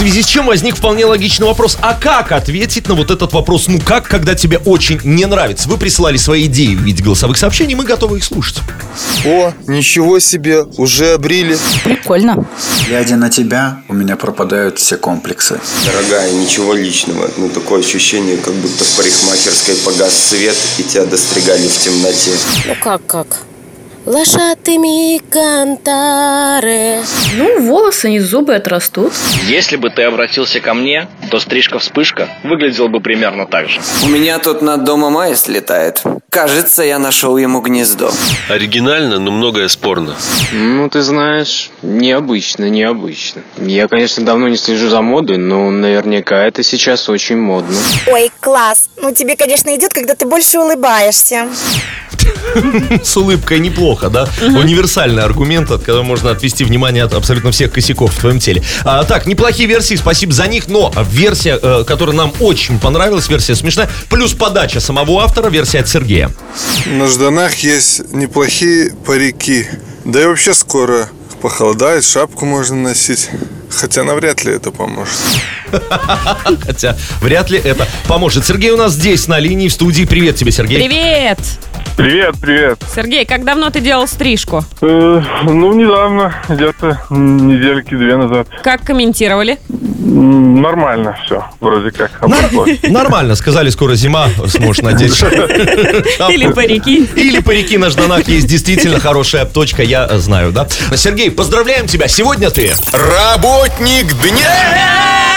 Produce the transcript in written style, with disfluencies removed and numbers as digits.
связи с чем возник вполне логичный вопрос. А как ответить на вот этот вопрос? Ну как, когда тебе очень не нравится? Вы присылали свои идеи в виде голосовых сообщений, мы готовы их слушать. О, ничего себе, уже обрили. Прикольно. Глядя на тебя, у меня пропадают все комплексы. Дорогая, ничего личного. Ну, такое ощущение, как будто в парикмахерской погас свет и тебя достригали в темноте. Ну как? Lasciatemi cantare. Ну, волосы и зубы отрастут. Если бы ты обратился ко мне, то стрижка-вспышка выглядела бы примерно так же. У меня тут над домом аист летает. Кажется, я нашел ему гнездо. Оригинально, но многое спорно. Ну, ты знаешь, необычно. Я, конечно, давно не слежу за модой, но наверняка это сейчас очень модно. Ой, класс. Ну, тебе, конечно, идет, когда ты больше улыбаешься. С улыбкой неплохо, да? Универсальный аргумент, от которого можно отвести внимание от абсолютно всех косяков в твоем теле. Так, неплохие версии, спасибо за них. Но версия, которая нам очень понравилась, версия смешная, плюс подача самого автора, версия от Сергея. На Жданах есть неплохие парики. Да и вообще скоро похолодает, шапку можно носить. Хотя навряд ли это поможет. Хотя вряд ли это поможет. Сергей у нас здесь на линии в студии. Привет тебе, Сергей. Привет! Привет. Сергей, как давно ты делал стрижку? Недавно, где-то недельки 2 назад. Как комментировали? Нормально все, вроде как. Нормально, сказали, скоро зима, сможешь надеть. Или парики. Или парики на Жданах есть действительно хорошая точка, я знаю, да? Сергей, поздравляем тебя, сегодня ты Работник дня!